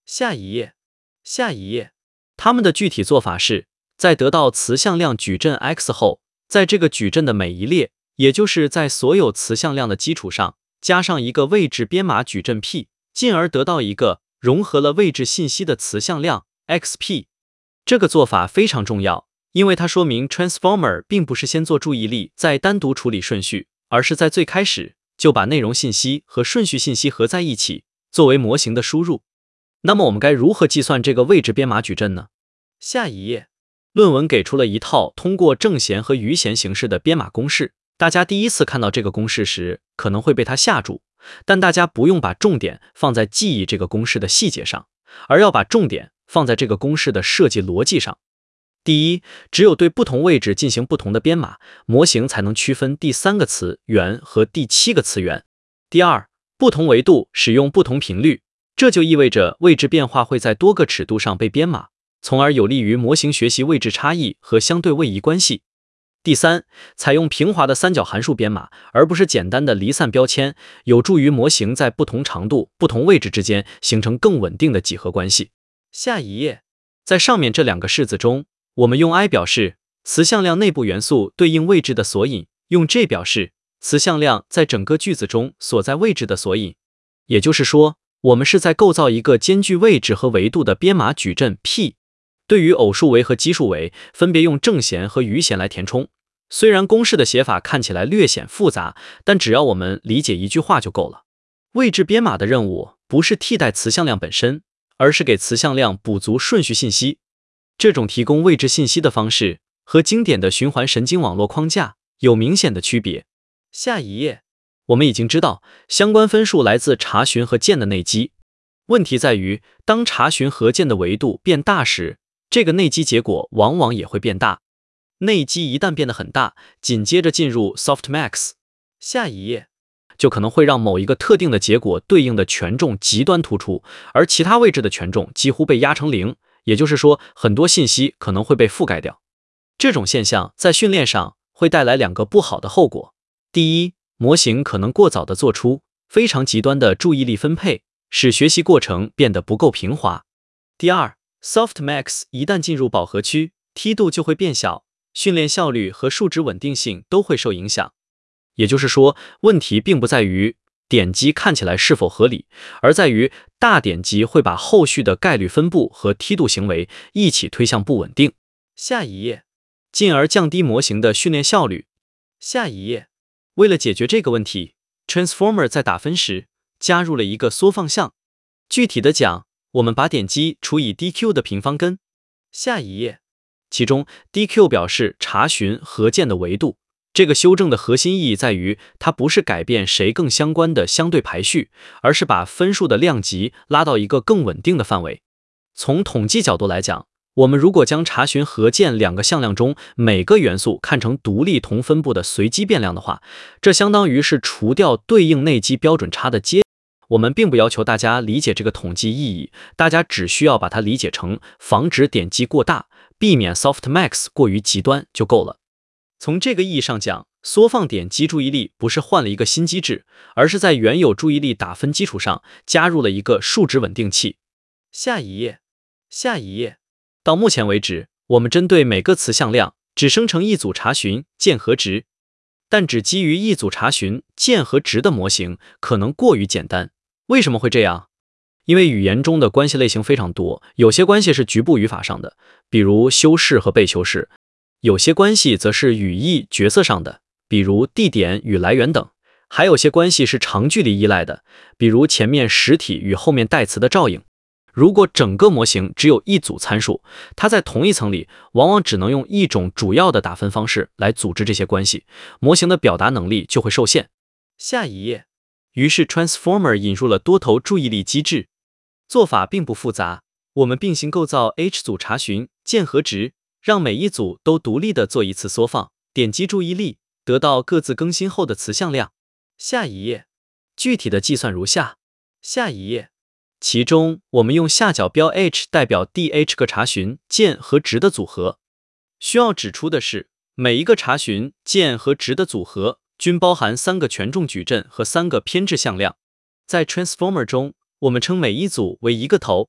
下一页，下一页。它们的具体做法是，在得到词向量矩阵 X 后，在这个矩阵的每一列，也就是在所有词向量的基础上，加上一个位置编码矩阵 P， 进而得到一个融合了位置信息的词向量 XP。这个做法非常重要，因为它说明 Transformer 并不是先做注意力再单独处理顺序，而是在最开始就把内容信息和顺序信息合在一起，作为模型的输入。那么我们该如何计算这个位置编码矩阵呢？下一页，论文给出了一套通过正弦和余弦形式的编码公式。大家第一次看到这个公式时，可能会被它吓住，但大家不用把重点放在记忆这个公式的细节上，而要把重点放在这个公式的设计逻辑上。第一，只有对不同位置进行不同的编码，模型才能区分第3个词元和第7个词元。第二，不同维度使用不同频率，这就意味着位置变化会在多个尺度上被编码，从而有利于模型学习位置差异和相对位移关系。第三，采用平滑的三角函数编码，而不是简单的离散标签，有助于模型在不同长度、不同位置之间形成更稳定的几何关系。下一页，在上面这2个式子中，我们用 I 表示词向量内部元素对应位置的索引，用 J 表示词向量在整个句子中所在位置的索引。也就是说，我们是在构造一个兼具位置和维度的编码矩阵 P。对于偶数维和奇数维，分别用正弦和余弦来填充。虽然公式的写法看起来略显复杂，但只要我们理解一句话就够了。位置编码的任务不是替代词向量本身，而是给词向量补足顺序信息。这种提供位置信息的方式和经典的循环神经网络框架有明显的区别。下一页，我们已经知道相关分数来自查询和键的内积。问题在于，当查询和键的维度变大时，这个内积结果往往也会变大。内积一旦变得很大，紧接着进入 softmax， 下一页，就可能会让某一个特定的结果对应的权重极端突出，而其他位置的权重几乎被压成0，也就是说，很多信息可能会被覆盖掉。这种现象在训练上会带来2个不好的后果。第一，模型可能过早地做出非常极端的注意力分配，使学习过程变得不够平滑。第二， softmax 一旦进入饱和区，梯度就会变小，训练效率和数值稳定性都会受影响。也就是说，问题并不在于点击看起来是否合理，而在于大点击会把后续的概率分布和梯度行为一起推向不稳定。下一页，进而降低模型的训练效率。下一页，为了解决这个问题， Transformer 在打分时加入了一个缩放项。具体的讲，我们把点击除以 DQ 的平方根。下一页，其中 DQ 表示查询和键的维度。这个修正的核心意义在于，它不是改变谁更相关的相对排序，而是把分数的量级拉到一个更稳定的范围。从统计角度来讲，我们如果将查询和键2个向量中每个元素看成独立同分布的随机变量的话，这相当于是除掉对应内积标准差的阶。我们并不要求大家理解这个统计意义，大家只需要把它理解成防止点击过大，避免 softmax 过于极端就够了。从这个意义上讲，缩放点击注意力不是换了一个新机制，而是在原有注意力打分基础上加入了一个数值稳定器。下一页，下一页。到目前为止，我们针对每个词向量只生成一组查询键和值，但只基于一组查询键和值的模型可能过于简单。为什么会这样？因为语言中的关系类型非常多，有些关系是局部语法上的，比如修饰和被修饰；有些关系则是语义角色上的，比如地点与来源等；还有些关系是长距离依赖的，比如前面实体与后面代词的照应。如果整个模型只有一组参数，它在同一层里往往只能用一种主要的打分方式来组织这些关系，模型的表达能力就会受限。下一页，于是 Transformer 引入了多头注意力机制，做法并不复杂，我们并行构造 H 组查询键和值，让每一组都独立的做一次缩放，点击注意力，得到各自更新后的词向量。下一页，具体的计算如下。下一页，其中我们用下角标 H 代表 DH 个查询键和值的组合。需要指出的是，每一个查询键和值的组合均包含3个权重矩阵和3个偏置向量。在 Transformer 中，我们称每一组为一个头。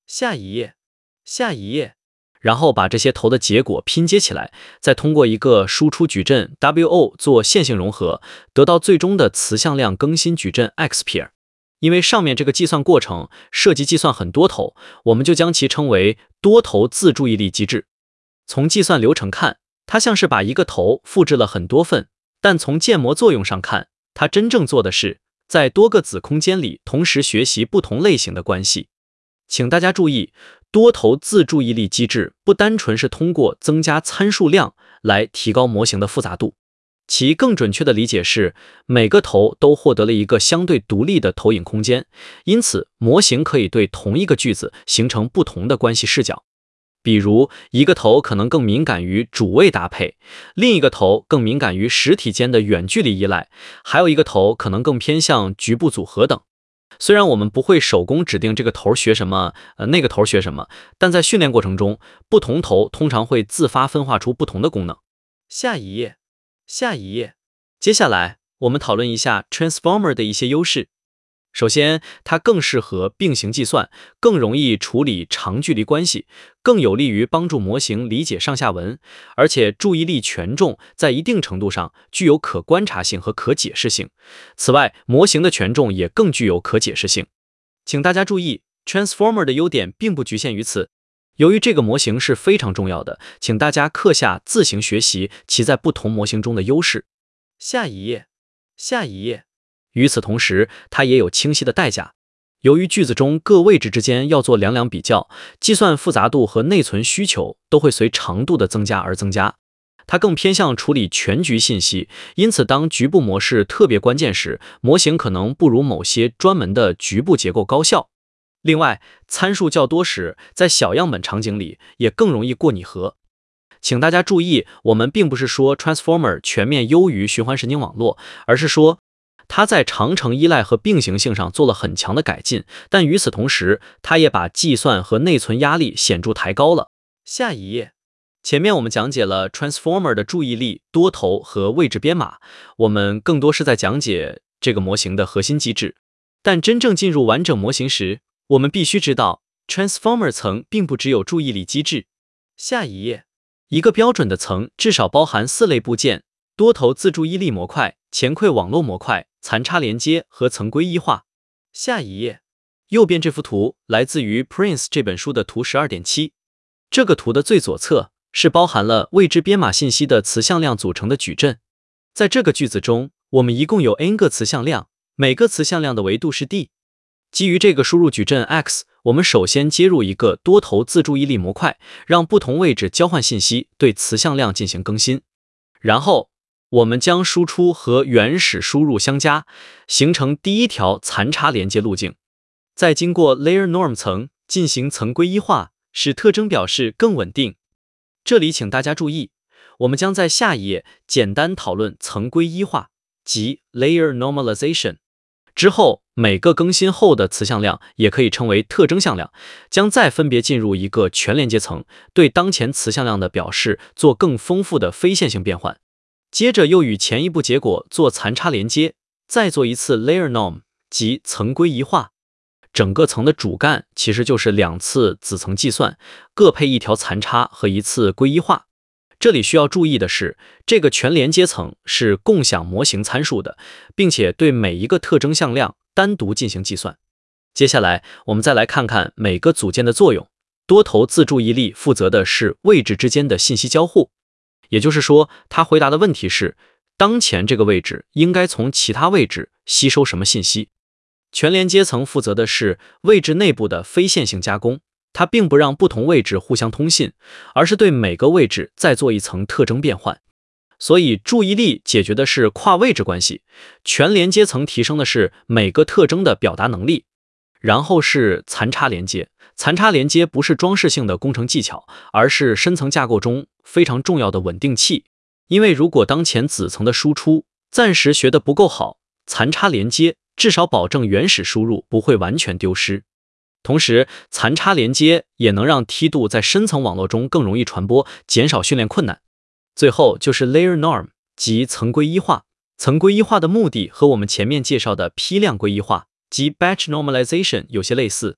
下一页，下一页。然后把这些头的结果拼接起来，再通过一个输出矩阵 WO 做线性融合，得到最终的词向量更新矩阵 XPair。因为上面这个计算过程涉及计算很多头，我们就将其称为多头自注意力机制。从计算流程看，它像是把一个头复制了很多份，但从建模作用上看，它真正做的是在多个子空间里同时学习不同类型的关系。请大家注意，多头自注意力机制不单纯是通过增加参数量来提高模型的复杂度，其更准确的理解是，每个头都获得了一个相对独立的投影空间，因此模型可以对同一个句子形成不同的关系视角。比如，一个头可能更敏感于主谓搭配，另一个头更敏感于实体间的远距离依赖，还有一个头可能更偏向局部组合等。虽然我们不会手工指定这个头学什么，那个头学什么，但在训练过程中，不同头通常会自发分化出不同的功能。下一页，下一页。接下来，我们讨论一下 Transformer 的一些优势。首先，它更适合并行计算，更容易处理长距离关系，更有利于帮助模型理解上下文，而且注意力权重在一定程度上具有可观察性和可解释性。此外，模型的权重也更具有可解释性。请大家注意 ，Transformer 的优点并不局限于此。由于这个模型是非常重要的，请大家课下自行学习其在不同模型中的优势。下一页，下一页。与此同时，它也有清晰的代价。由于句子中各位置之间要做两两比较，计算复杂度和内存需求都会随长度的增加而增加。它更偏向处理全局信息，因此当局部模式特别关键时，模型可能不如某些专门的局部结构高效。另外，参数较多时，在小样本场景里也更容易过拟合。请大家注意，我们并不是说 Transformer 全面优于循环神经网络，而是说它在长程依赖和并行性上做了很强的改进，但与此同时，它也把计算和内存压力显著抬高了。下一页，前面我们讲解了 Transformer 的注意力、多头和位置编码，我们更多是在讲解这个模型的核心机制。但真正进入完整模型时，我们必须知道 Transformer 层并不只有注意力机制。下一页，一个标准的层至少包含4类部件：多头自注意力模块、前馈网络模块、残差连接和层归一化。下一页，右边这幅图来自于 Prince 这本书的图 12.7。这个图的最左侧是包含了位置编码信息的词向量组成的矩阵。在这个句子中，我们一共有 n 个词向量，每个词向量的维度是 d。基于这个输入矩阵 x， 我们首先接入一个多头自注意力模块，让不同位置交换信息，对词向量进行更新。然后我们将输出和原始输入相加，形成第一条残差连接路径，再经过 Layer Norm 层进行层归一化，使特征表示更稳定。这里请大家注意，我们将在下一页简单讨论层归一化，即 Layer Normalization。之后，每个更新后的词向量也可以称为特征向量，将再分别进入一个全连接层，对当前词向量的表示做更丰富的非线性变换。接着又与前一步结果做残差连接，再做一次 Layer Norm， 即层归一化。整个层的主干其实就是2次子层计算，各配1条残差和1次归一化。这里需要注意的是，这个全连接层是共享模型参数的，并且对每一个特征向量单独进行计算。接下来，我们再来看看每个组件的作用。多头自注意力负责的是位置之间的信息交互，也就是说，它回答的问题是，当前这个位置应该从其他位置吸收什么信息。全连接层负责的是位置内部的非线性加工，它并不让不同位置互相通信，而是对每个位置再做一层特征变换。所以注意力解决的是跨位置关系，全连接层提升的是每个特征的表达能力。然后是残差连接，残差连接不是装饰性的工程技巧，而是深层架构中非常重要的稳定器。因为如果当前子层的输出暂时学得不够好，残差连接至少保证原始输入不会完全丢失。同时，残差连接也能让梯度在深层网络中更容易传播，减少训练困难。最后就是 Layer Norm， 即层归一化。层归一化的目的和我们前面介绍的批量归一化，即 Batch Normalization 有些类似。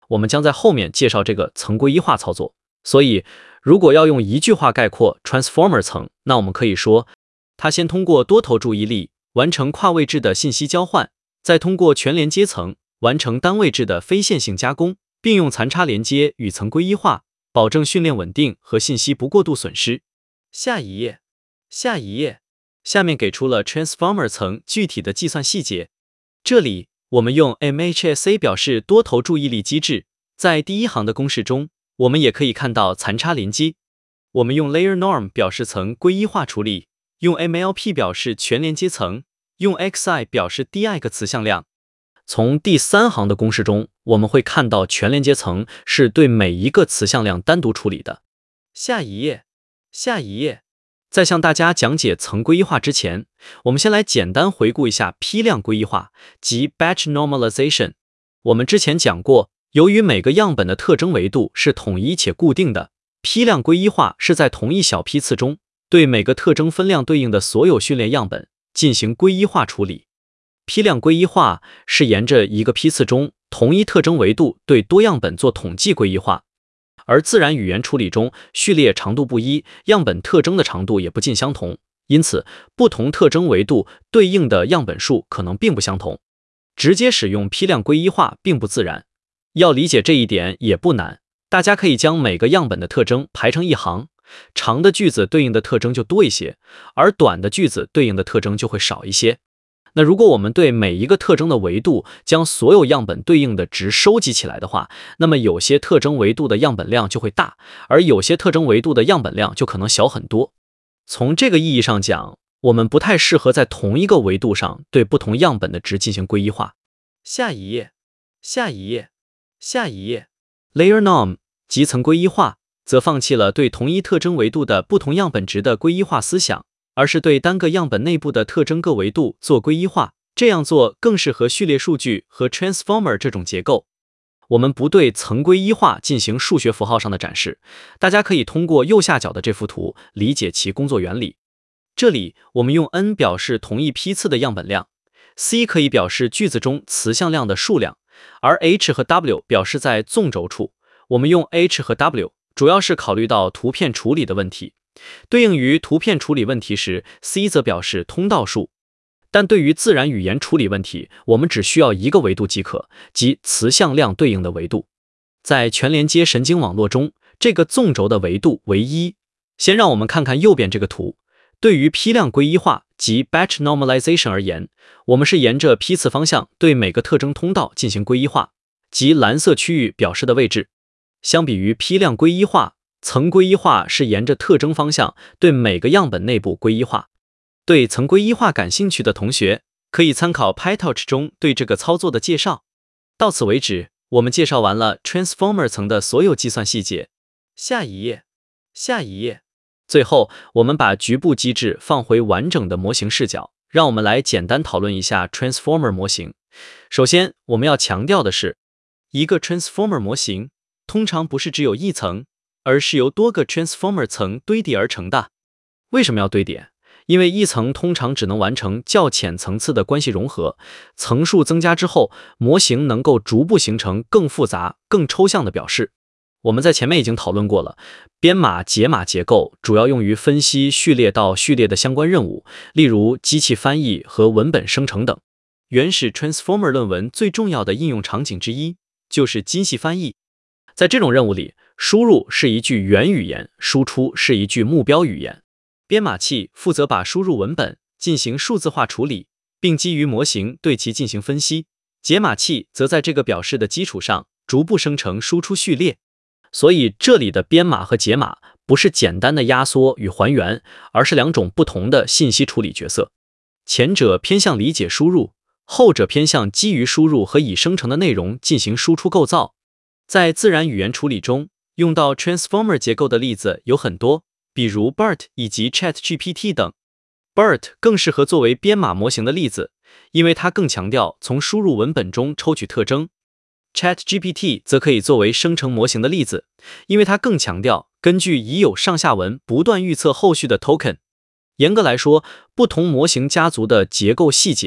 我们将在后面介绍这个层归一化操作。所以，如果要用一句话概括 Transformer 层，那我们可以说，它先通过多头注意力完成跨位置的信息交换，再通过全连接层完成单位置的非线性加工，并用残差连接与层归一化，保证训练稳定和信息不过度损失。下一页，下面给出了 Transformer 层具体的计算细节。这里我们用 MHSA 表示多头注意力机制，在第一行的公式中，我们也可以看到残差连接。我们用 Layer Norm 表示层归一化处理，用 MLP 表示全连接层，用 XI 表示第二个词向量。从第三行的公式中，我们会看到全连接层是对每一个词向量单独处理的。下一页，在向大家讲解层归一化之前，我们先来简单回顾一下批量归一化，即 Batch Normalization。我们之前讲过，由于每个样本的特征维度是统一且固定的，批量归一化是在同一小批次中，对每个特征分量对应的所有训练样本进行归一化处理。批量归一化是沿着一个批次中同一特征维度对多样本做统计归一化。而自然语言处理中，序列长度不一，样本特征的长度也不尽相同，因此不同特征维度对应的样本数可能并不相同。直接使用批量归一化并不自然，要理解这一点也不难。大家可以将每个样本的特征排成一行，长的句子对应的特征就多一些，而短的句子对应的特征就会少一些。那如果我们对每一个特征的维度将所有样本对应的值收集起来的话，那么有些特征维度的样本量就会大，而有些特征维度的样本量就可能小很多。从这个意义上讲，我们不太适合在同一个维度上对不同样本的值进行归一化。下一页，Layer Norm 即层归一化，则放弃了对同一特征维度的不同样本值的归一化思想，而是对单个样本内部的特征各维度做归一化。这样做更适合序列数据和 Transformer 这种结构。我们不对层归一化进行数学符号上的展示，大家可以通过右下角的这幅图理解其工作原理。这里我们用 n 表示同一批次的样本量， c 可以表示句子中词向量的数量，而 h 和 w 表示在纵轴处。我们用 h 和 w 主要是考虑到图片处理的问题，对应于图片处理问题时 c 则表示通道数。但对于自然语言处理问题，我们只需要一个维度即可，即词向量对应的维度。在全连接神经网络中，这个纵轴的维度为1。先让我们看看右边这个图。对于批量归一化及 Batch Normalization 而言，我们是沿着批次方向对每个特征通道进行归一化，即蓝色区域表示的位置。相比于批量归一化，层归一化是沿着特征方向对每个样本内部归一化。对层归一化感兴趣的同学，可以参考 PyTorch 中对这个操作的介绍。到此为止，我们介绍完了 Transformer 层的所有计算细节。下一页。最后，我们把局部机制放回完整的模型视角，让我们来简单讨论一下 Transformer 模型。首先，我们要强调的是，一个 Transformer 模型通常不是只有一层，而是由多个 Transformer 层堆叠而成的。为什么要堆叠？因为一层通常只能完成较浅层次的关系融合，层数增加之后，模型能够逐步形成更复杂、更抽象的表示。我们在前面已经讨论过了，编码解码结构主要用于分析序列到序列的相关任务，例如机器翻译和文本生成等。原始 Transformer 论文最重要的应用场景之一就是机器翻译。在这种任务里，输入是一句原语言，输出是一句目标语言。编码器负责把输入文本进行数字化处理，并基于模型对其进行分析。解码器则在这个表示的基础上逐步生成输出序列。所以这里的编码和解码不是简单的压缩与还原，而是两种不同的信息处理角色。前者偏向理解输入，后者偏向基于输入和已生成的内容进行输出构造。在自然语言处理中，用到 Transformer 结构的例子有很多，比如 BERT 以及 ChatGPT 等。BERT 更适合作为编码模型的例子，因为它更强调从输入文本中抽取特征。ChatGPT 则可以作为生成模型的例子，因为它更强调根据已有上下文不断预测后续的 token。严格来说，不同模型家族的结构细节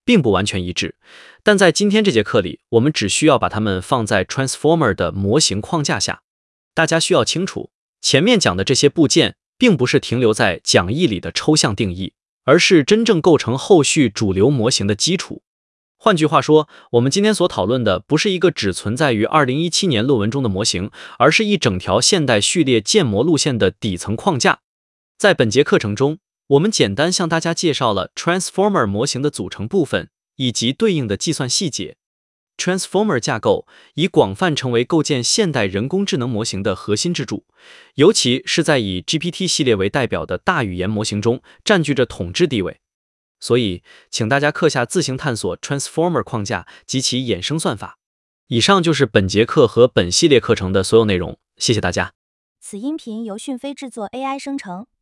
并不完全一致，但在今天这节课里，我们只需要把它们放在 Transformer 的模型框架下。大家需要清楚，前面讲的这些部件并不是停留在讲义里的抽象定义，而是真正构成后续主流模型的基础。换句话说，我们今天所讨论的不是一个只存在于2017年论文中的模型，而是一整条现代序列建模路线的底层框架。在本节课程中，我们简单向大家介绍了 Transformer 模型的组成部分以及对应的计算细节。Transformer 架构已广泛成为构建现代人工智能模型的核心支柱，尤其是在以 GPT 系列为代表的大语言模型中占据着统治地位。所以，请大家课下自行探索 Transformer 框架及其衍生算法。以上就是本节课和本系列课程的所有内容，谢谢大家。 此音频由讯飞制作 AI 生成。